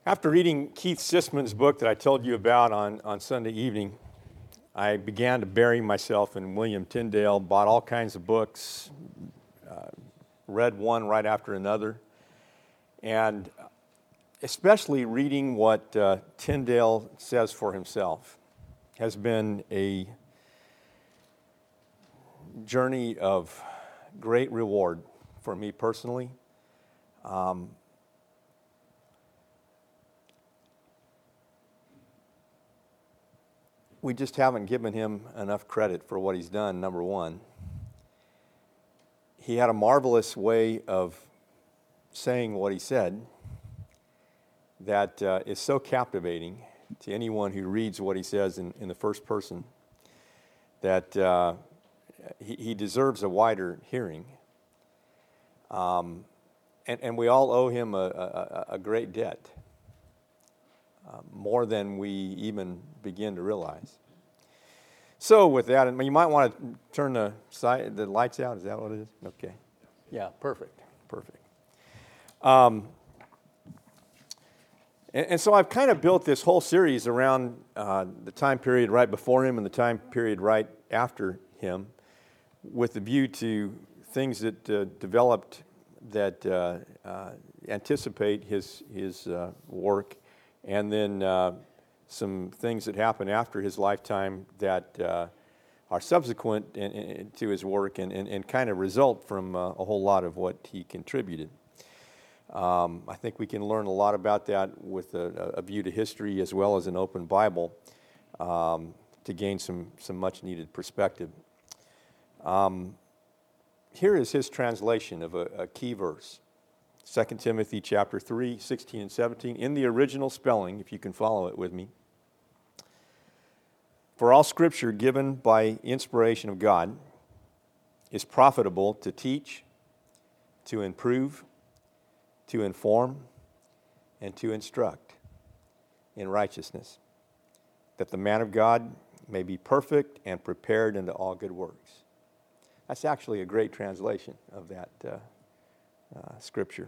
After reading Keith Sisman's book that I told you about on Sunday evening, I began to bury myself in William Tyndale, bought all kinds of books, read one right after another, and especially reading what Tyndale says for himself has been a journey of great reward for me personally. We just haven't given him enough credit for what he's done, number one. He had a marvelous way of saying what he said that is so captivating to anyone who reads what he says in the first person that he deserves a wider hearing. And we all owe him a great debt. More than we even begin to realize. So with that, you might want to turn the lights out. Is that what it is? Okay. Yeah, perfect. And so I've kind of built this whole series around the time period right before him and the time period right after him with the view to things that developed that anticipate his work. And then some things that happened after his lifetime that are subsequent to his work and kind of result from a whole lot of what he contributed. I think we can learn a lot about that with a view to history as well as an open Bible to gain some much needed perspective. Here is his translation of a key verse. 2 Timothy chapter 3, 16 and 17, in the original spelling, if you can follow it with me. For all scripture given by inspiration of God is profitable to teach, to improve, to inform, and to instruct in righteousness, that the man of God may be perfect and prepared unto all good works. That's actually a great translation of that scripture.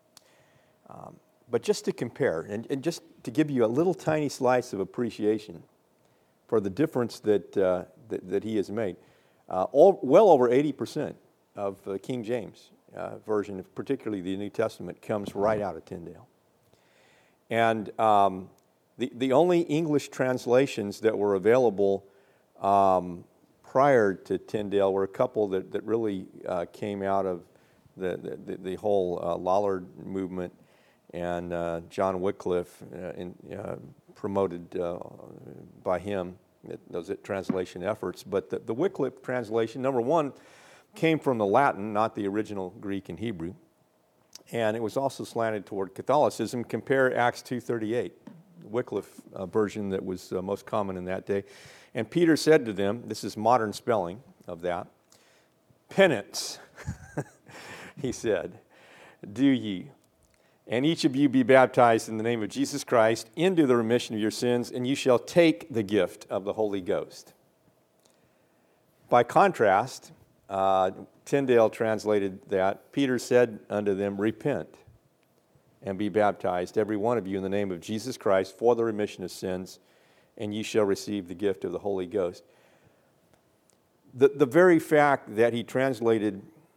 But just to compare, and just to give you a little tiny slice of appreciation for the difference that he has made, well over 80% of King James version, particularly the New Testament, comes right out of Tyndale. And the only English translations that were available prior to Tyndale were a couple that really came out of the whole Lollard movement, and John Wycliffe, promoted by him, those translation efforts. But the Wycliffe translation, number one, came from the Latin, not the original Greek and Hebrew, and it was also slanted toward Catholicism. Compare Acts 2:38, Wycliffe version that was most common in that day. And Peter said to them, this is modern spelling of that, penance, he said, do ye, and each of you be baptized in the name of Jesus Christ into the remission of your sins, and you shall take the gift of the Holy Ghost. By contrast, Tyndale translated that, Peter said unto them, repent and be baptized, every one of you, in the name of Jesus Christ for the remission of sins, and ye shall receive the gift of the Holy Ghost. The very fact that he translated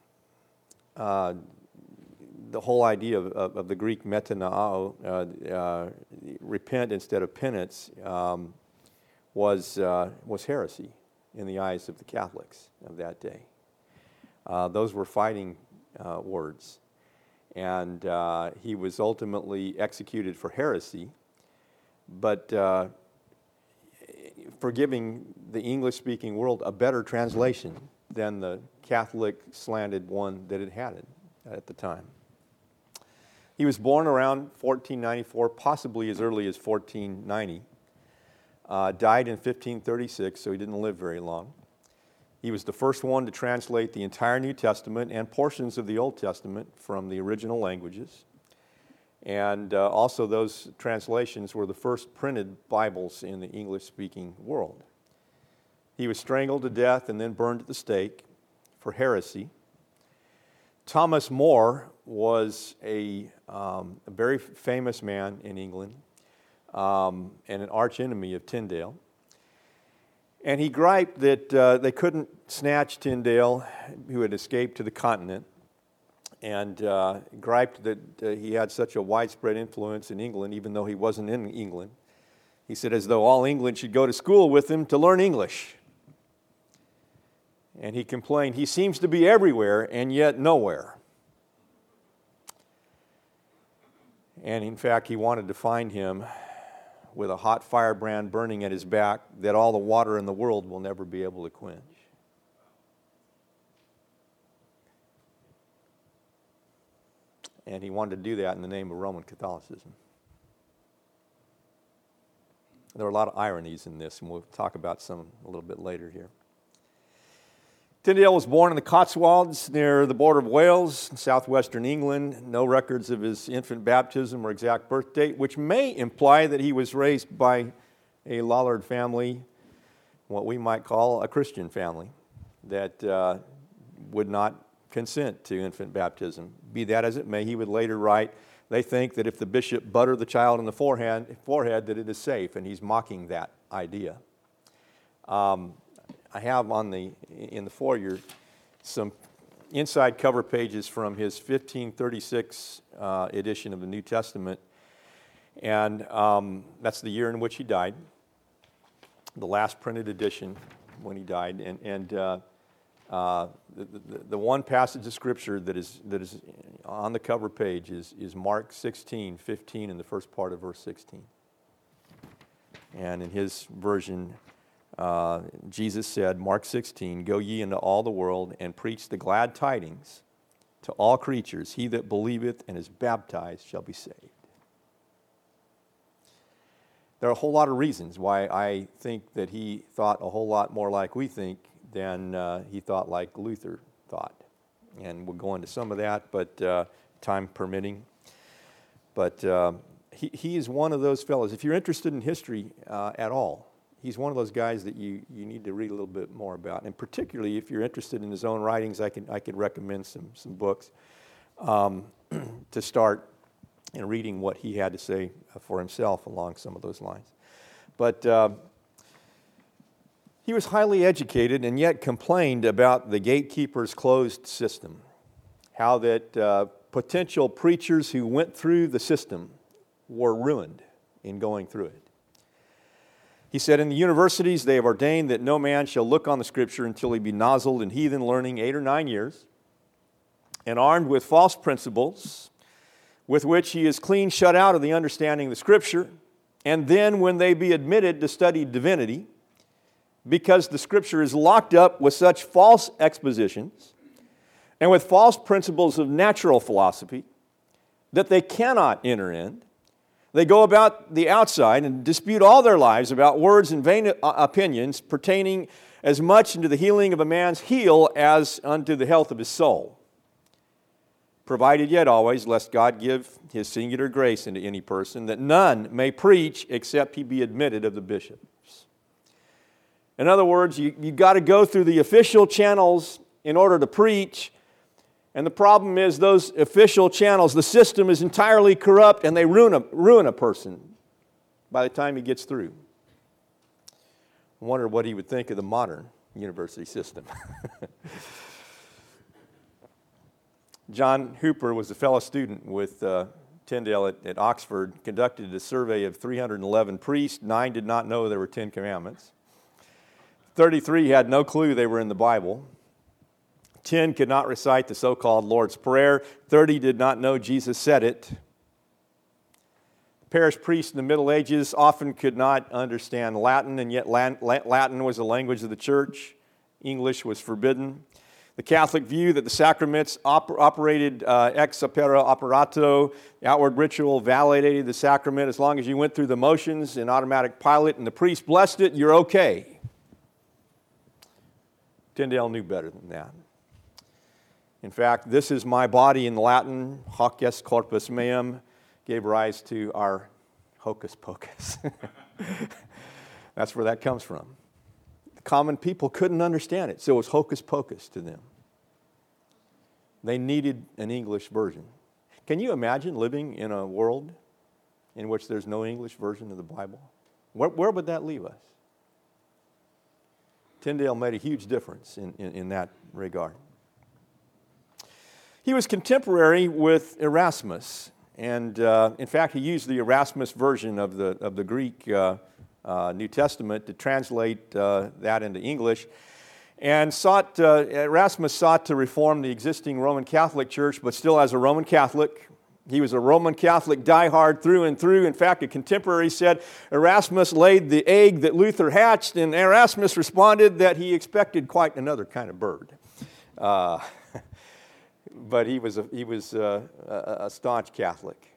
the whole idea of the Greek metanao, repent instead of penance, was heresy in the eyes of the Catholics of that day. Those were fighting words. And he was ultimately executed for heresy, but for giving the English-speaking world a better translation than the Catholic slanted one that it had at the time. He was born around 1494, possibly as early as 1490. Died in 1536, so he didn't live very long. He was the first one to translate the entire New Testament and portions of the Old Testament from the original languages. And also those translations were the first printed Bibles in the English-speaking world. He was strangled to death and then burned at the stake for heresy. Thomas More was a very famous man in England and an arch enemy of Tyndale. And he griped that they couldn't snatch Tyndale, who had escaped to the continent, and griped that he had such a widespread influence in England, even though he wasn't in England. He said, as though all England should go to school with him to learn English. And he complained, he seems to be everywhere and yet nowhere. And in fact, he wanted to find him with a hot firebrand burning at his back that all the water in the world will never be able to quench. And he wanted to do that in the name of Roman Catholicism. There are a lot of ironies in this, and we'll talk about some a little bit later here. Tyndale was born in the Cotswolds near the border of Wales, in southwestern England. No records of his infant baptism or exact birth date, which may imply that he was raised by a Lollard family, what we might call a Christian family, that would not consent to infant baptism. Be that as it may, he would later write, they think that if the bishop butter the child on the forehead that it is safe, and he's mocking that idea. I have in the foyer some inside cover pages from his 1536 edition of the New Testament, and that's the year in which he died, the last printed edition when he died, and the one passage of Scripture that is on the cover page is Mark 16:15 in the first part of verse 16. And in his version, Jesus said, Mark 16, go ye into all the world and preach the glad tidings to all creatures. He that believeth and is baptized shall be saved. There are a whole lot of reasons why I think that he thought a whole lot more like we think than he thought like Luther thought. And we'll go into some of that, but time permitting. But he is one of those fellows. If you're interested in history at all, he's one of those guys that you need to read a little bit more about. And particularly if you're interested in his own writings, I could recommend some books to start reading what he had to say for himself along some of those lines. But he was highly educated and yet complained about the gatekeeper's closed system. How that potential preachers who went through the system were ruined in going through it. He said, in the universities they have ordained that no man shall look on the Scripture until he be nozzled in heathen learning 8 or 9 years, and armed with false principles, with which he is clean shut out of the understanding of the Scripture, and then when they be admitted to study divinity, because the Scripture is locked up with such false expositions and with false principles of natural philosophy that they cannot enter in. They go about the outside and dispute all their lives about words and vain opinions pertaining as much unto the healing of a man's heel as unto the health of his soul. Provided yet always, lest God give his singular grace unto any person, that none may preach except he be admitted of the bishops. In other words, you got to go through the official channels in order to preach. And the problem is those official channels, the system is entirely corrupt and they ruin a person by the time he gets through. I wonder what he would think of the modern university system. John Hooper was a fellow student with Tyndale at Oxford, conducted a survey of 311 priests. 9 did not know there were 10 commandments. 33 had no clue they were in the Bible. 10 could not recite the so-called Lord's Prayer. 30 did not know Jesus said it. Parish priests in the Middle Ages often could not understand Latin, and yet Latin was the language of the church. English was forbidden. The Catholic view that the sacraments operated ex opere operato, the outward ritual validated the sacrament as long as you went through the motions in automatic pilot and the priest blessed it, you're okay. Tyndale knew better than that. In fact, this is my body in Latin, hoc est corpus meum, gave rise to our hocus pocus. That's where that comes from. The common people couldn't understand it, so it was hocus pocus to them. They needed an English version. Can you imagine living in a world in which there's no English version of the Bible? Where would that leave us? Tyndale made a huge difference in that regard. He was contemporary with Erasmus, and in fact, he used the Erasmus version of the Greek New Testament to translate that into English, and Erasmus sought to reform the existing Roman Catholic Church, but still as a Roman Catholic. He was a Roman Catholic diehard through and through. In fact, a contemporary said Erasmus laid the egg that Luther hatched, and Erasmus responded that he expected quite another kind of bird. But he was a staunch Catholic.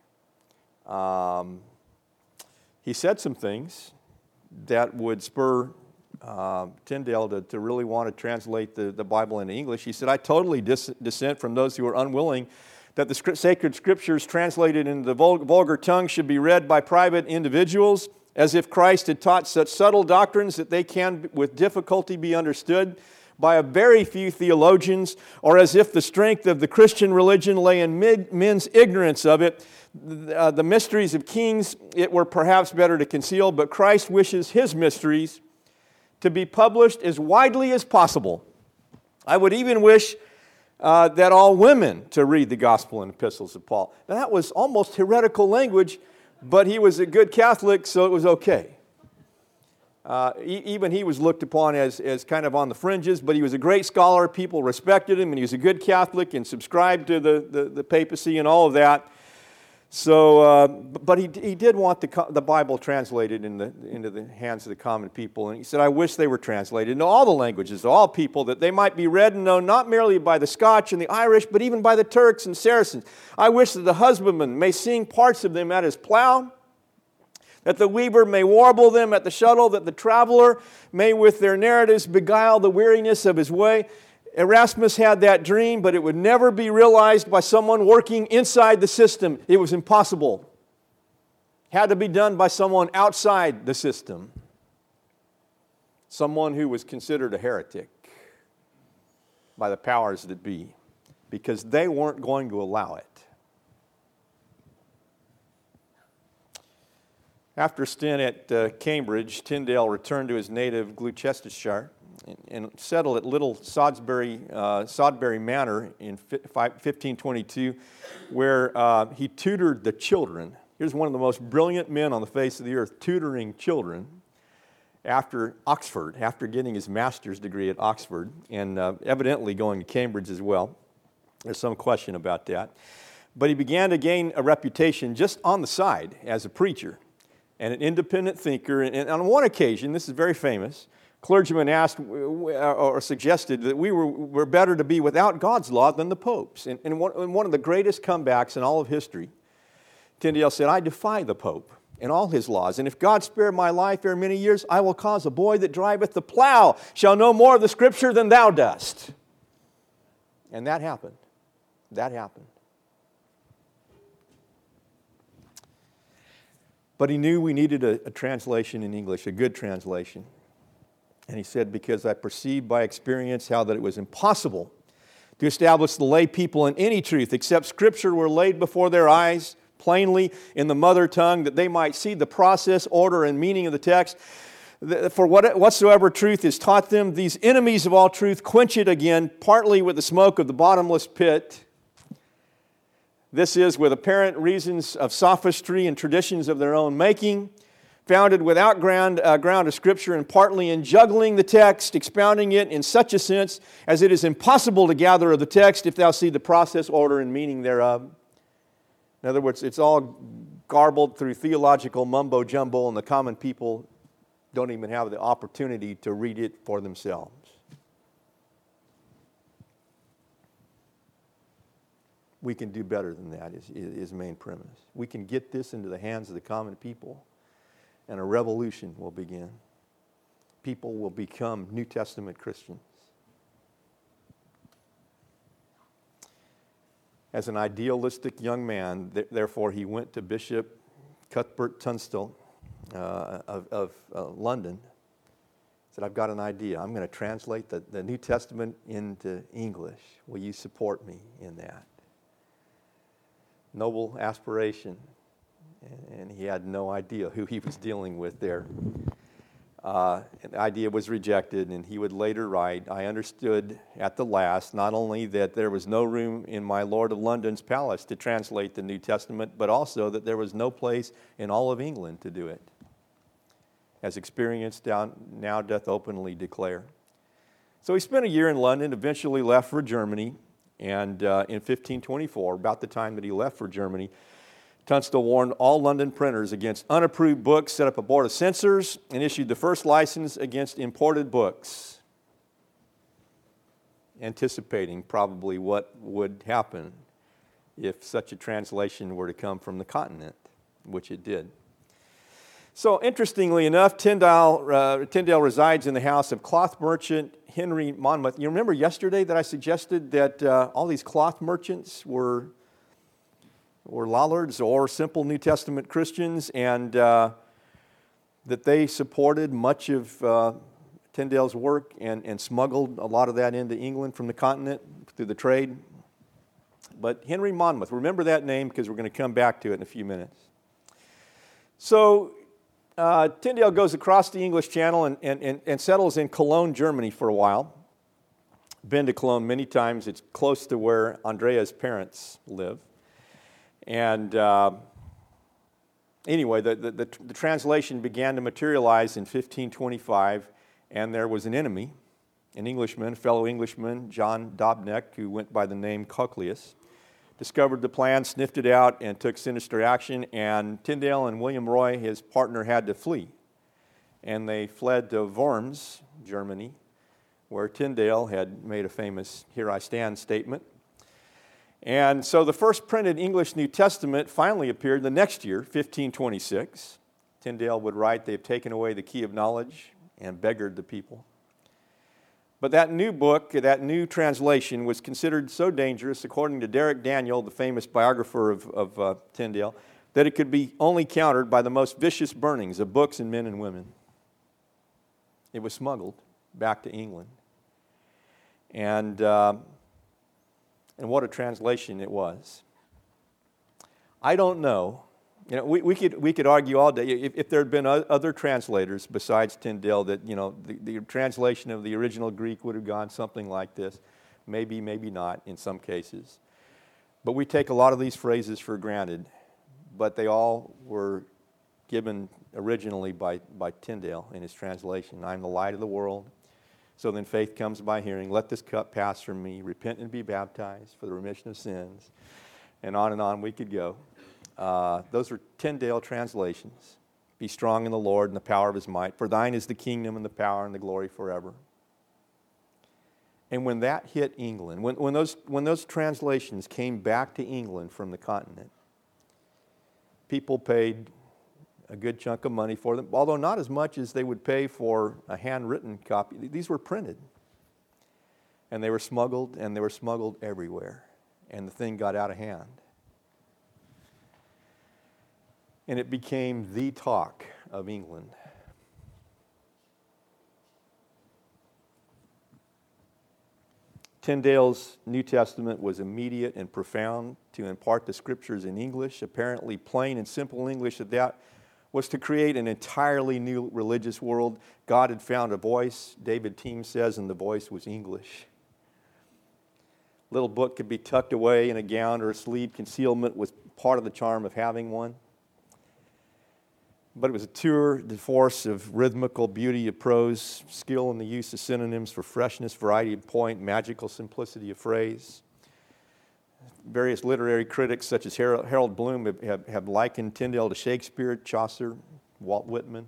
He said some things that would spur Tyndale to really want to translate the Bible into English. He said, I totally dissent from those who are unwilling that the sacred scriptures translated into the vulgar tongue should be read by private individuals, as if Christ had taught such subtle doctrines that they can with difficulty be understood by a very few theologians, or as if the strength of the Christian religion lay in men's ignorance of it. The mysteries of kings it were perhaps better to conceal, but Christ wishes His mysteries to be published as widely as possible. I would even wish that all women to read the gospel and epistles of Paul. Now, that was almost heretical language, but he was a good Catholic, so it was okay. Even he was looked upon as kind of on the fringes, but he was a great scholar. People respected him, and he was a good Catholic and subscribed to the papacy and all of that. So, but he did want the Bible translated into the hands of the common people. And he said, I wish they were translated into all the languages, to all people, that they might be read and known not merely by the Scotch and the Irish, but even by the Turks and Saracens. I wish that the husbandman may sing parts of them at his plow, that the weaver may warble them at the shuttle, that the traveler may with their narratives beguile the weariness of his way. Erasmus had that dream, but it would never be realized by someone working inside the system. It was impossible. It had to be done by someone outside the system. Someone who was considered a heretic by the powers that be, because they weren't going to allow it. After a stint at Cambridge, Tyndale returned to his native Gloucestershire and settled at Little Salisbury Manor in 1522, where he tutored the children. Here's one of the most brilliant men on the face of the earth, tutoring children after getting his master's degree at Oxford, and evidently going to Cambridge as well. There's some question about that. But he began to gain a reputation just on the side as a preacher and an independent thinker. And on one occasion, this is very famous, clergymen asked or suggested that we're better to be without God's law than the Pope's. And one of the greatest comebacks in all of history, Tyndale said, I defy the Pope and all his laws. And if God spare my life ere many years, I will cause a boy that driveth the plow shall know more of the Scripture than thou dost. And that happened. That happened. But he knew we needed a translation in English, a good translation. And he said, because I perceived by experience how that it was impossible to establish the lay people in any truth except Scripture were laid before their eyes plainly in the mother tongue, that they might see the process, order, and meaning of the text. For whatsoever truth is taught them, these enemies of all truth quench it again, partly with the smoke of the bottomless pit. This is with apparent reasons of sophistry and traditions of their own making, founded without ground of Scripture, and partly in juggling the text, expounding it in such a sense as it is impossible to gather of the text if thou see the process, order, and meaning thereof. In other words, it's all garbled through theological mumbo-jumbo, and the common people don't even have the opportunity to read it for themselves. We can do better than that, is main premise. We can get this into the hands of the common people, and a revolution will begin. People will become New Testament Christians. As an idealistic young man, therefore, he went to Bishop Cuthbert Tunstall of London. said, I've got an idea. I'm going to translate the New Testament into English. Will you support me in that? Noble aspiration. And he had no idea who he was dealing with there. And the idea was rejected, and he would later write, I understood at the last not only that there was no room in my Lord of London's palace to translate the New Testament, but also that there was no place in all of England to do it, as experience now doth openly declare. So he spent a year in London, eventually left for Germany, and in 1524, about the time that he left for Germany, Tunstall warned all London printers against unapproved books, set up a board of censors, and issued the first license against imported books, anticipating probably what would happen if such a translation were to come from the continent, which it did. So interestingly enough, Tyndale resides in the house of cloth merchant Henry Monmouth. You remember yesterday that I suggested that all these cloth merchants were Lollards or simple New Testament Christians, and that they supported much of Tyndale's work and smuggled a lot of that into England from the continent through the trade. But Henry Monmouth, remember that name because we're going to come back to it in a few minutes. So Tyndale goes across the English Channel and settles in Cologne, Germany for a while. Been to Cologne many times. It's close to where Andrea's parents live. And anyway, the translation began to materialize in 1525, and there was an enemy, an Englishman, a fellow Englishman, John Dobneck, who went by the name Cocleus, discovered the plan, sniffed it out, and took sinister action, and Tyndale and William Roy, his partner, had to flee. And they fled to Worms, Germany, where Tyndale had made a famous "Here I Stand" statement. And so the first printed English New Testament finally appeared the next year, 1526. Tyndale would write, "They've taken away the key of knowledge and beggared the people." But that new book, that new translation, was considered so dangerous, according to Derek Daniel, the famous biographer of Tyndale, that it could be only countered by the most vicious burnings of books and men and women. It was smuggled back to England. And what a translation it was. I don't know. You know, we could argue all day if there had been other translators besides Tyndale that, you know, the translation of the original Greek would have gone something like this. Maybe, maybe not in some cases. But we take a lot of these phrases for granted, but they all were given originally by Tyndale in his translation. I'm the light of the world. So then faith comes by hearing. Let this cup pass from me. Repent and be baptized for the remission of sins. And on we could go. Those are Tyndale translations. Be strong in the Lord and the power of his might. For thine is the kingdom and the power and the glory forever. And when that hit England, when those translations came back to England from the continent, people paid a good chunk of money for them, although not as much as they would pay for a handwritten copy. These were printed. And they were smuggled, and they were smuggled everywhere. And the thing got out of hand. And it became the talk of England. Tyndale's New Testament was immediate and profound to impart the Scriptures in English, apparently plain and simple English that was to create an entirely new religious world. God had found a voice, David Team says, and the voice was English. Little book could be tucked away in a gown or a sleeve. Concealment was part of the charm of having one. But it was a tour de force of rhythmical beauty of prose, skill in the use of synonyms for freshness, variety of point, magical simplicity of phrase. Various literary critics, such as Harold Bloom, have likened Tyndale to Shakespeare, Chaucer, Walt Whitman.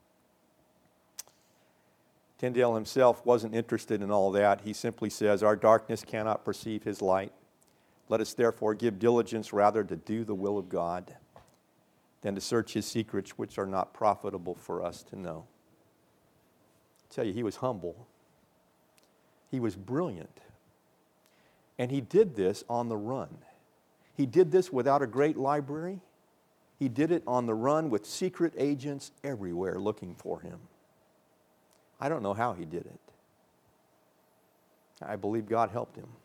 Tyndale himself wasn't interested in all that. He simply says, our darkness cannot perceive his light. Let us therefore give diligence rather to do the will of God than to search his secrets which are not profitable for us to know. I tell you, he was humble. He was brilliant. And he did this on the run. He did this without a great library. He did it on the run with secret agents everywhere looking for him. I don't know how he did it. I believe God helped him.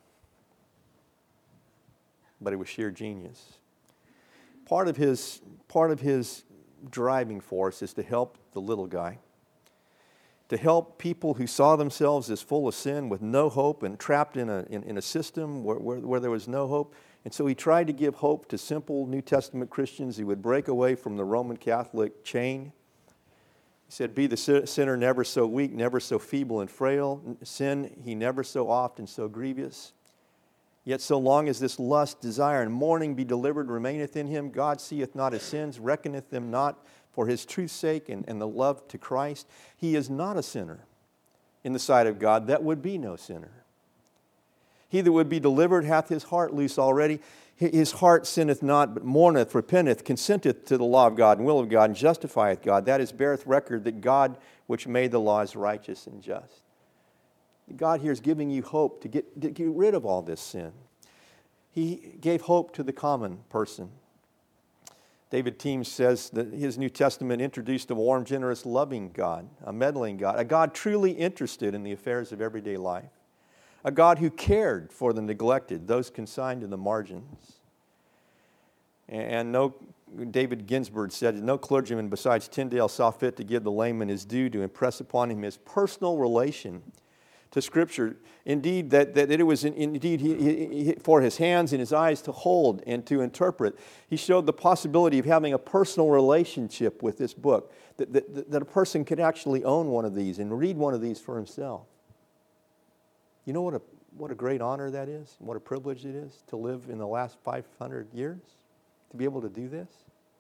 But it was sheer genius. Part of his driving force is to help the little guy, to help people who saw themselves as full of sin with no hope and trapped in a system where there was no hope. And so he tried to give hope to simple New Testament Christians. He would break away from the Roman Catholic chain. He said, be the sinner never so weak, never so feeble and frail. Sin he never so oft and so grievous. Yet so long as this lust, desire, and mourning be delivered remaineth in him, God seeth not his sins, reckoneth them not for his truth's sake and the love to Christ. He is not a sinner in the sight of God. That would be no sinner. He that would be delivered hath his heart loose already. His heart sinneth not, but mourneth, repenteth, consenteth to the law of God and will of God, and justifieth God. That is, beareth record that God which made the law is righteous and just. God here is giving you hope to get rid of all this sin. He gave hope to the common person. David Teems says that his New Testament introduced a warm, generous, loving God, a meddling God, a God truly interested in the affairs of everyday life, a God who cared for the neglected, those consigned to the margins. And David Ginsburg said, no clergyman besides Tyndale saw fit to give the layman his due, to impress upon him his personal relation to Scripture. Indeed, that it was indeed for his hands and his eyes to hold and to interpret. He showed the possibility of having a personal relationship with this book, that a person could actually own one of these and read one of these for himself. You know what a great honor that is, and what a privilege it is to live in the last 500 years, to be able to do this.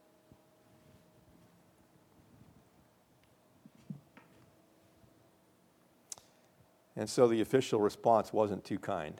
And so the official response wasn't too kind.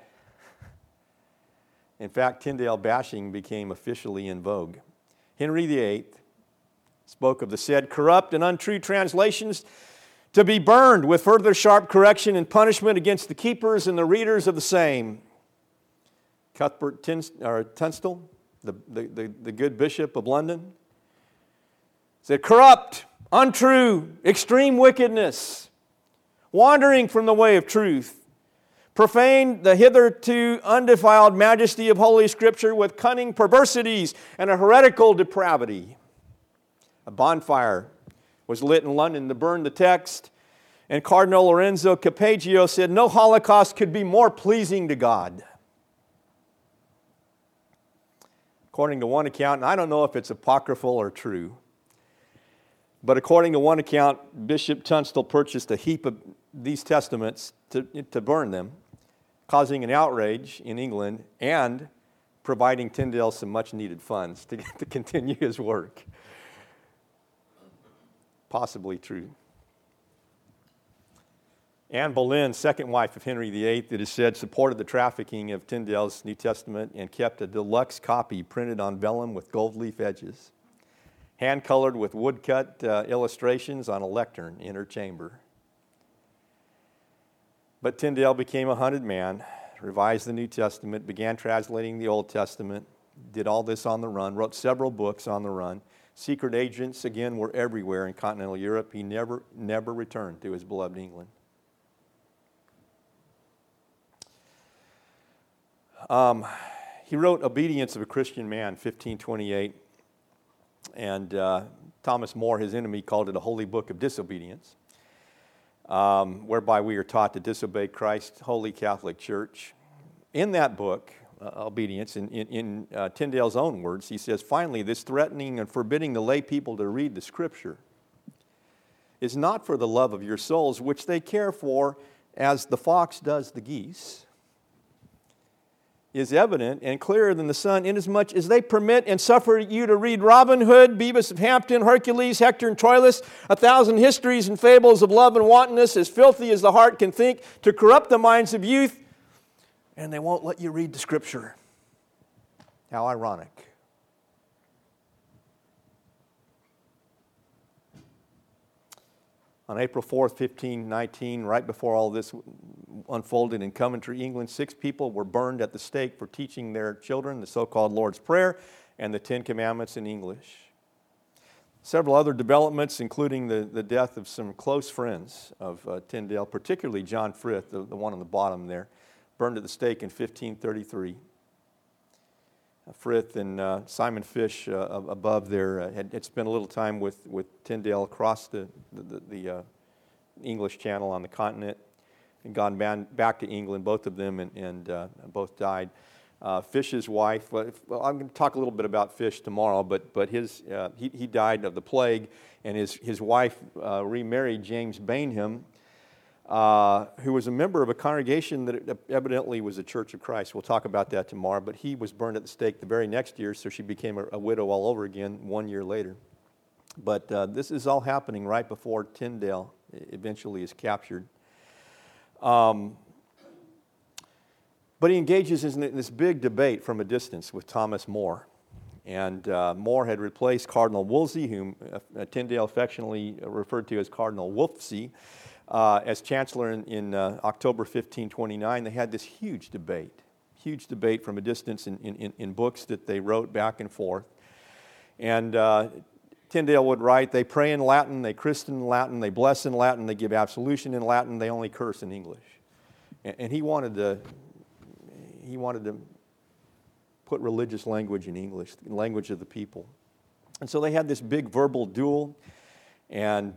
In fact, Tyndale bashing became officially in vogue. Henry VIII spoke of the said corrupt and untrue translations to be burned with further sharp correction and punishment against the keepers and the readers of the same. Cuthbert Tunstall, the good bishop of London, said, corrupt, untrue, extreme wickedness, wandering from the way of truth, profane the hitherto undefiled majesty of Holy Scripture with cunning perversities and a heretical depravity. A bonfire was lit in London to burn the text, and Cardinal Lorenzo Capegio said no Holocaust could be more pleasing to God. According to one account, and I don't know if it's apocryphal or true, but according to one account, Bishop Tunstall purchased a heap of these testaments to burn them, causing an outrage in England and providing Tyndale some much-needed funds to continue his work. Possibly true. Anne Boleyn, second wife of Henry VIII, it is said, supported the trafficking of Tyndale's New Testament and kept a deluxe copy printed on vellum with gold leaf edges, hand-colored with woodcut illustrations on a lectern in her chamber. But Tyndale became a hunted man, revised the New Testament, began translating the Old Testament, did all this on the run, wrote several books on the run. Secret agents, again, were everywhere in continental Europe. He never returned to his beloved England. He wrote Obedience of a Christian Man, 1528, and Thomas More, his enemy, called it a holy book of disobedience, whereby we are taught to disobey Christ's holy Catholic Church. In that book, Obedience, in Tyndale's own words, he says, finally, this threatening and forbidding the lay people to read the Scripture is not for the love of your souls, which they care for as the fox does the geese, is evident and clearer than the sun, inasmuch as they permit and suffer you to read Robin Hood, Beavis of Hampton, Hercules, Hector and Troilus, 1,000 histories and fables of love and wantonness, as filthy as the heart can think, to corrupt the minds of youth, and they won't let you read the Scripture. How ironic. On April 4th, 1519, right before all this unfolded in Coventry, England, 6 people were burned at the stake for teaching their children the so-called Lord's Prayer and the Ten Commandments in English. Several other developments, including the death of some close friends of Tyndale, particularly John Frith, the one on the bottom there, burned at the stake in 1533. Frith and Simon Fish above there had spent a little time with Tyndale across the English Channel on the continent and gone back to England, both of them, and both died. Fish's wife, well, I'm going to talk a little bit about Fish tomorrow, but he died of the plague, and his wife remarried James Bainham, who was a member of a congregation that evidently was a Church of Christ. We'll talk about that tomorrow, but he was burned at the stake the very next year, so she became a widow all over again 1 year later. But this is all happening right before Tyndale eventually is captured. But he engages in this big debate from a distance with Thomas More. And More had replaced Cardinal Wolsey, whom Tyndale affectionately referred to as Cardinal Wolfsey, as chancellor in October 1529. They had this huge debate from a distance in books that they wrote back and forth. And Tyndale would write, they pray in Latin, they christen in Latin, they bless in Latin, they give absolution in Latin, they only curse in English. And he wanted to put religious language in English, the language of the people. And so they had this big verbal duel, and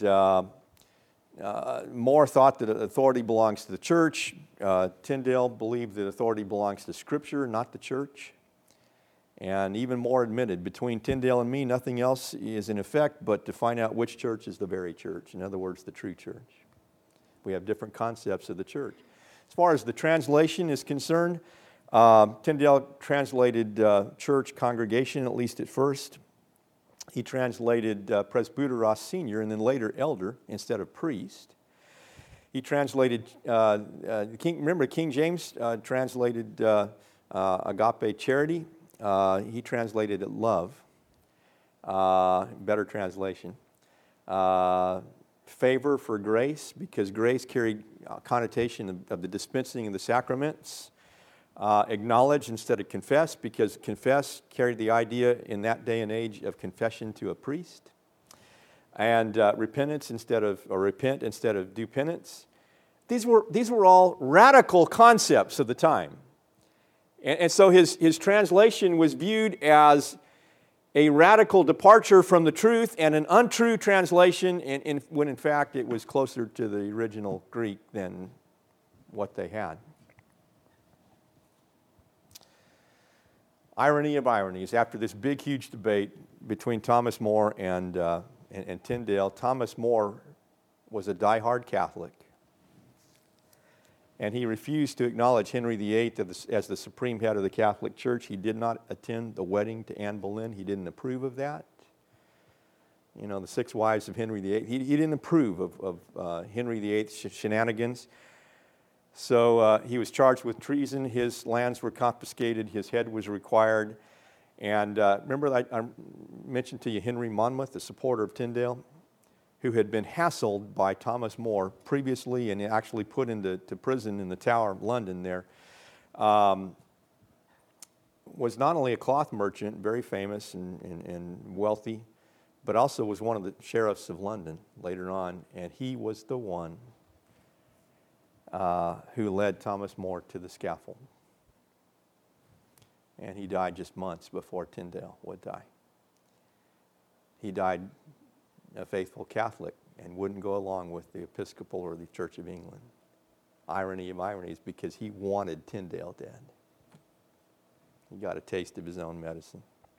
More thought that authority belongs to the church. Tyndale believed that authority belongs to Scripture, not the church. And even More admitted, between Tyndale and me, nothing else is in effect but to find out which church is the very church. In other words, the true church. We have different concepts of the church. As far as the translation is concerned, Tyndale translated church congregation, at least at first. He translated presbyteros senior and then later elder instead of priest. He translated, remember King James translated agape charity. He translated it love, better translation. Favor for grace, because grace carried a connotation of the dispensing of the sacraments. Acknowledge instead of confess, because confess carried the idea in that day and age of confession to a priest. And repentance repent instead of do penance. These were all radical concepts of the time. And so his translation was viewed as a radical departure from the truth and an untrue translation, when in fact it was closer to the original Greek than what they had. Irony of ironies, after this big, huge debate between Thomas More and Tyndale, Thomas More was a diehard Catholic. And he refused to acknowledge Henry VIII as the supreme head of the Catholic Church. He did not attend the wedding to Anne Boleyn. He didn't approve of that. You know, the 6 wives of Henry VIII. He didn't approve of Henry VIII's shenanigans. So he was charged with treason. His lands were confiscated. His head was required. And remember I mentioned to you Henry Monmouth, the supporter of Tyndale, who had been hassled by Thomas More previously and actually put into prison in the Tower of London there, was not only a cloth merchant, very famous and wealthy, but also was one of the sheriffs of London later on, and he was the one who led Thomas More to the scaffold. And he died just months before Tyndale would die. He died a faithful Catholic and wouldn't go along with the Episcopal or the Church of England. Irony of ironies, because he wanted Tyndale dead. He got a taste of his own medicine.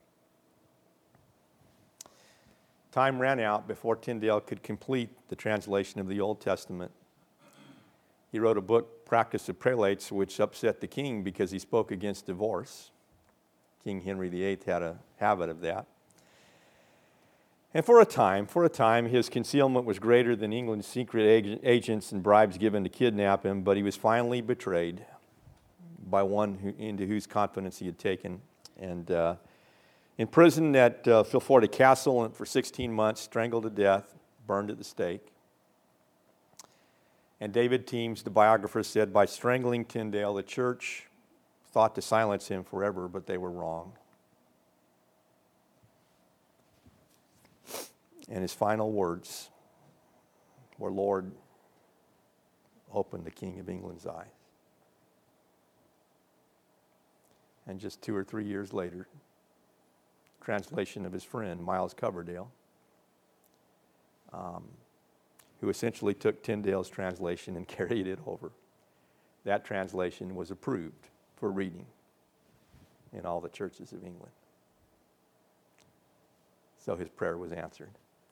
Time ran out before Tyndale could complete the translation of the Old Testament. He wrote a book, Practice of Prelates, which upset the king because he spoke against divorce. King Henry VIII had a habit of that. And for a time, his concealment was greater than England's secret agents and bribes given to kidnap him, but he was finally betrayed by one into whose confidence he had taken. And imprisoned at Filforti Castle for 16 months, strangled to death, burned at the stake. And David Teems, the biographer, said, by strangling Tyndale, the church thought to silence him forever, but they were wrong. And his final words were, Lord, open the King of England's eyes. And just 2 or 3 years later, translation of his friend, Miles Coverdale, who essentially took Tyndale's translation and carried it over. That translation was approved for reading in all the churches of England. So his prayer was answered.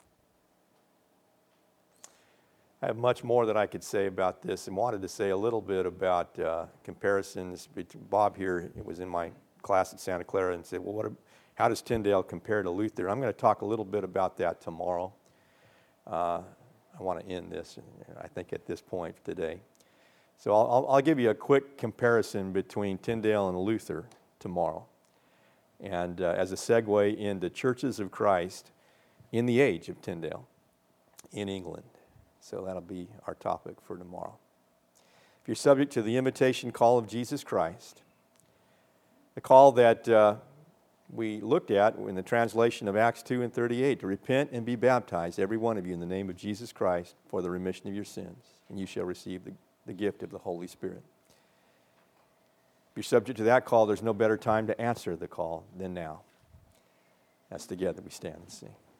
I have much more that I could say about this and wanted to say a little bit about comparisons. Bob here was in my class at Santa Clara and said, well, how does Tyndale compare to Luther? I'm going to talk a little bit about that tomorrow. I want to end this, I think, at this point today. So I'll give you a quick comparison between Tyndale and Luther tomorrow. And as a segue into churches of Christ in the age of Tyndale in England. So that'll be our topic for tomorrow. If you're subject to the invitation call of Jesus Christ, the call that we looked at in the translation of Acts 2 and 38, to repent and be baptized, every one of you, in the name of Jesus Christ for the remission of your sins, and you shall receive the gift of the Holy Spirit. If you're subject to that call, there's no better time to answer the call than now. As together we stand and sing.